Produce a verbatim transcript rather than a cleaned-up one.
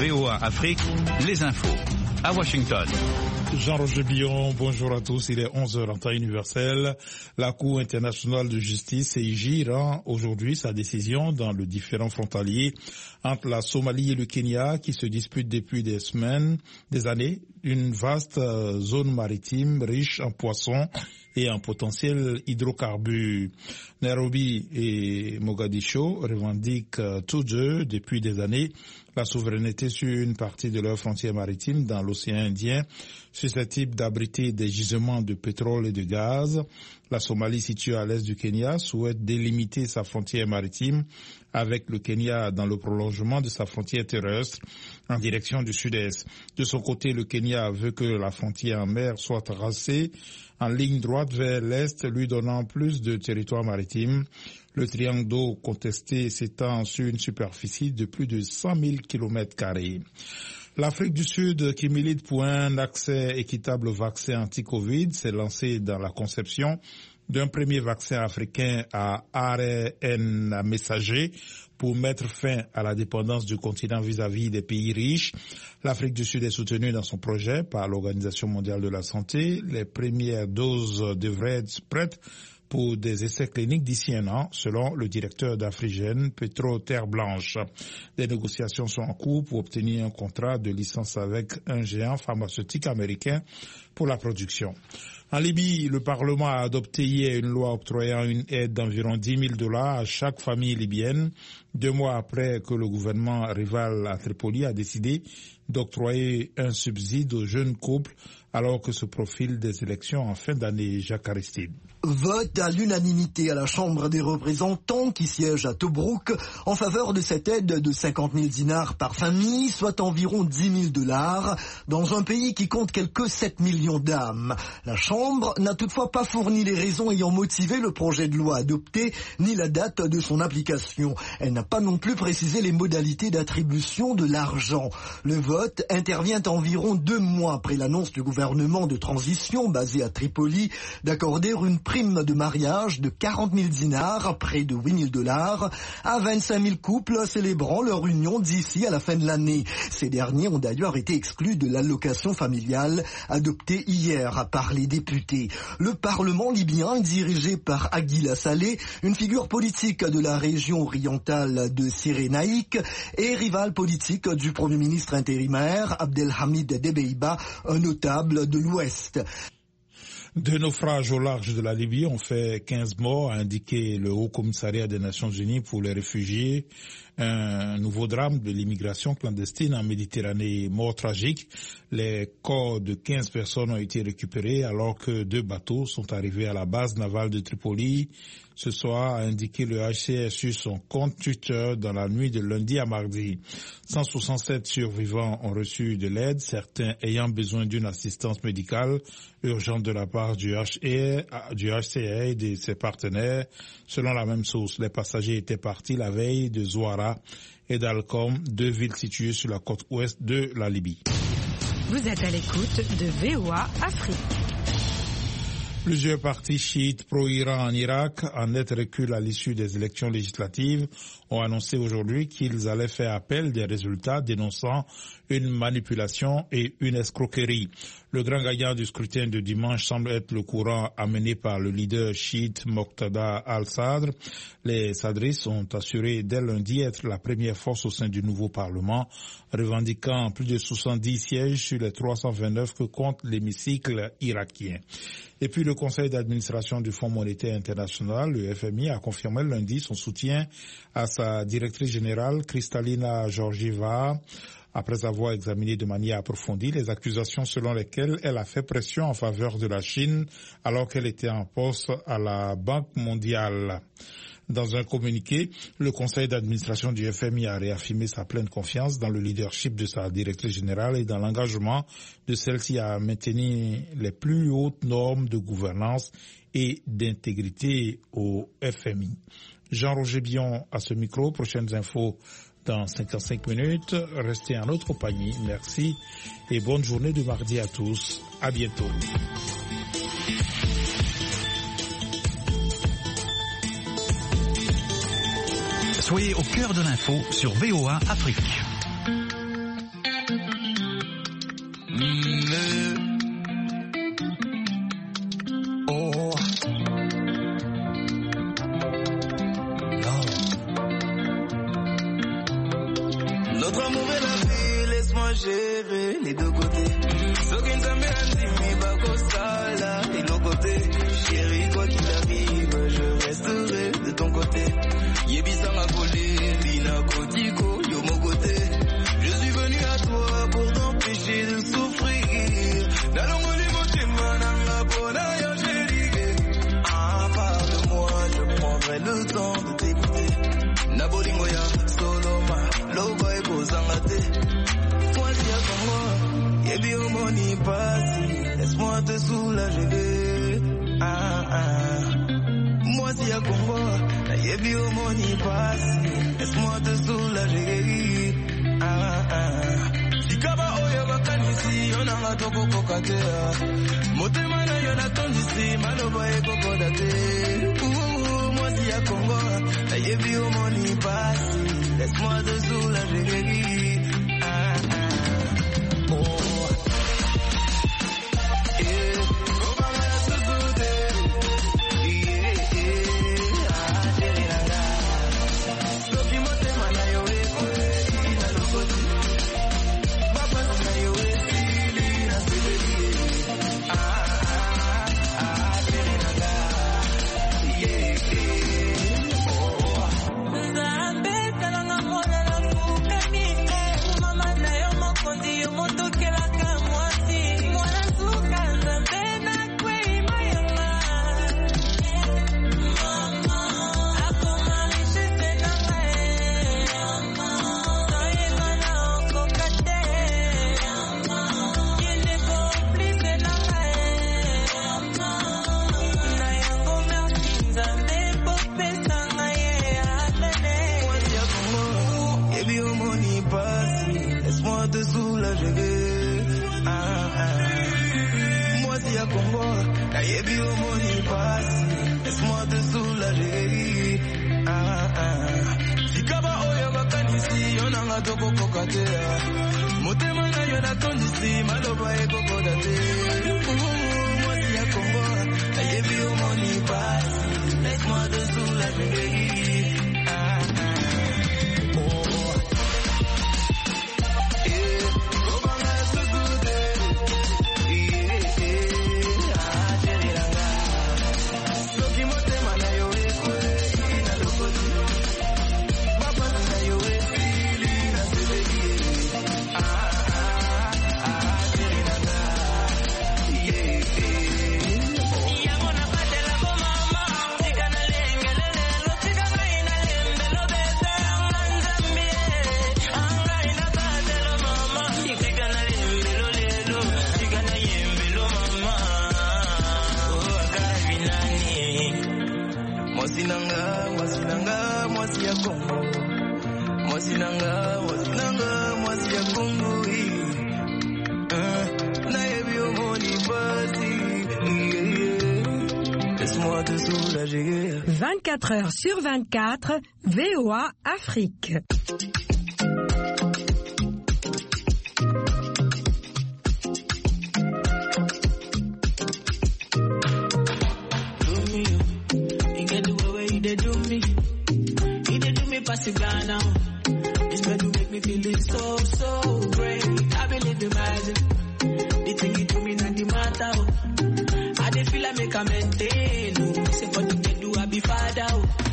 V O A Afrique, les infos. À Washington. Jean-Roger Billon, bonjour à tous. Il est onze heures en temps universel. La Cour internationale de justice, C I J, rend aujourd'hui sa décision dans le différend frontalier entre la Somalie et le Kenya qui se disputent depuis des semaines, des années, une vaste zone maritime riche en poissons et en potentiel hydrocarbures. Nairobi et Mogadiscio revendiquent tous deux depuis des années la souveraineté sur une partie de leur frontière maritime dans l'océan Indien, susceptible d'abriter des gisements de pétrole et de gaz. La Somalie, située à l'est du Kenya, souhaite délimiter sa frontière maritime avec le Kenya dans le prolongement de sa frontière terrestre en direction du sud-est. De son côté, le Kenya veut que la frontière en mer soit tracée en ligne droite vers l'est, lui donnant plus de territoire maritime. Le triangle d'eau contesté s'étend sur une superficie de plus de cent mille kilomètres carrés. L'Afrique du Sud, qui milite pour un accès équitable au vaccin anti-Covid, s'est lancée dans la conception d'un premier vaccin africain à A R N messager pour mettre fin à la dépendance du continent vis-à-vis des pays riches. L'Afrique du Sud est soutenue dans son projet par l'Organisation mondiale de la santé. Les premières doses devraient être prêtes pour des essais cliniques d'ici un an, selon le directeur d'Afrigène, Petro Terre Blanche. Des négociations sont en cours pour obtenir un contrat de licence avec un géant pharmaceutique américain pour la production. En Libye, le Parlement a adopté hier une loi octroyant une aide d'environ dix mille dollars à chaque famille libyenne, deux mois après que le gouvernement rival à Tripoli a décidé d'octroyer un subside aux jeunes couples alors que se profilent des élections en fin d'année. Jacques Aristide. Vote à l'unanimité à la Chambre des représentants qui siège à Tobrouk en faveur de cette aide de cinquante mille dinars par famille, soit environ dix mille dollars, dans un pays qui compte quelques sept millions d'âmes. La Chambre n'a toutefois pas fourni les raisons ayant motivé le projet de loi adopté, ni la date de son application. Elle n'a pas non plus précisé les modalités d'attribution de l'argent. Le vote intervient environ deux mois après l'annonce du gouvernement de transition basé à Tripoli d'accorder une prime de mariage de quarante mille dinars, près de huit mille dollars, à vingt-cinq mille couples célébrant leur union d'ici à la fin de l'année. Ces derniers ont d'ailleurs été exclus de l'allocation familiale adoptée hier par les députés. Le Parlement libyen, dirigé par Aguila Saleh, une figure politique de la région orientale de Cyrénaïque et rival politique du Premier ministre intérimaire Abdelhamid Debeiba, un notable de l'Ouest. Deux naufrages au large de la Libye ont fait quinze morts, a indiqué le Haut Commissariat des Nations Unies pour les réfugiés. Un nouveau drame de l'immigration clandestine en Méditerranée, mort tragique. Les corps de quinze personnes ont été récupérés alors que deux bateaux sont arrivés à la base navale de Tripoli. Ce soir, a indiqué le H C R sur son compte Twitter dans la nuit de lundi à mardi. cent soixante-sept survivants ont reçu de l'aide, certains ayant besoin d'une assistance médicale urgente de la part du H C R et de ses partenaires. Selon la même source, les passagers étaient partis la veille de Zouara et d'Alcom, deux villes situées sur la côte ouest de la Libye. Vous êtes à l'écoute de V O A Afrique. Plusieurs partis chiites pro-Iran en Irak, en net recul à l'issue des élections législatives, ont annoncé aujourd'hui qu'ils allaient faire appel des résultats dénonçant une manipulation et une escroquerie. Le grand gagnant du scrutin de dimanche semble être le courant amené par le leader chiite Moqtada al-Sadr. Les sadristes ont assuré dès lundi être la première force au sein du nouveau Parlement, revendiquant plus de soixante-dix sièges sur les trois cent vingt-neuf que compte l'hémicycle irakien. Et puis le conseil d'administration du Fonds monétaire international, le F M I, a confirmé lundi son soutien à sa directrice générale, Kristalina Georgieva, après avoir examiné de manière approfondie les accusations selon lesquelles elle a fait pression en faveur de la Chine alors qu'elle était en poste à la Banque mondiale. Dans un communiqué, le conseil d'administration du F M I a réaffirmé sa pleine confiance dans le leadership de sa directrice générale et dans l'engagement de celle-ci à maintenir les plus hautes normes de gouvernance et d'intégrité au F M I. Jean-Roger Billon à ce micro. Prochaines infos dans cinquante-cinq minutes. Restez en notre compagnie. Merci et bonne journée de mardi à tous. À bientôt. Soyez au cœur de l'info sur V O A Afrique. Notre amour est la vie, laisse-moi gérer les deux côtés. Ce qui nous amène à Zimi, Bako Sala, et nos côtés. Chérie, quoi qu'il arrive, je resterai de ton côté. Yebisa m'a collé, Lina Kotiko, yo mon côté. Je suis venu à toi pour t'empêcher de souffrir. Dans le monde du monde, mananga bona yo chérie. Ah, parle-moi, je prendrai le temps de t'écouter. Nabolingoya, Soloma, Loba et Bozangate. Moi, si à Congo, Yebi Omoni Passi, laisse-moi te soulager. Ah, ah. Moi, si à Congo, Yebi Omoni Passi, laisse-moi te soulager. Ah, ah. Sikaba oyo bakanisi, yonanga toko kokatea. Motema na yona tondisi, maloba e kokodate. Ouh, moi, si à Congo, Yebi Omoni Passi, laisse-moi te soulager. Ah, ah. Oh. vingt-quatre heures sur vingt-quatre, V O A Afrique. I feel I make a maintain. Say what you do, I be father.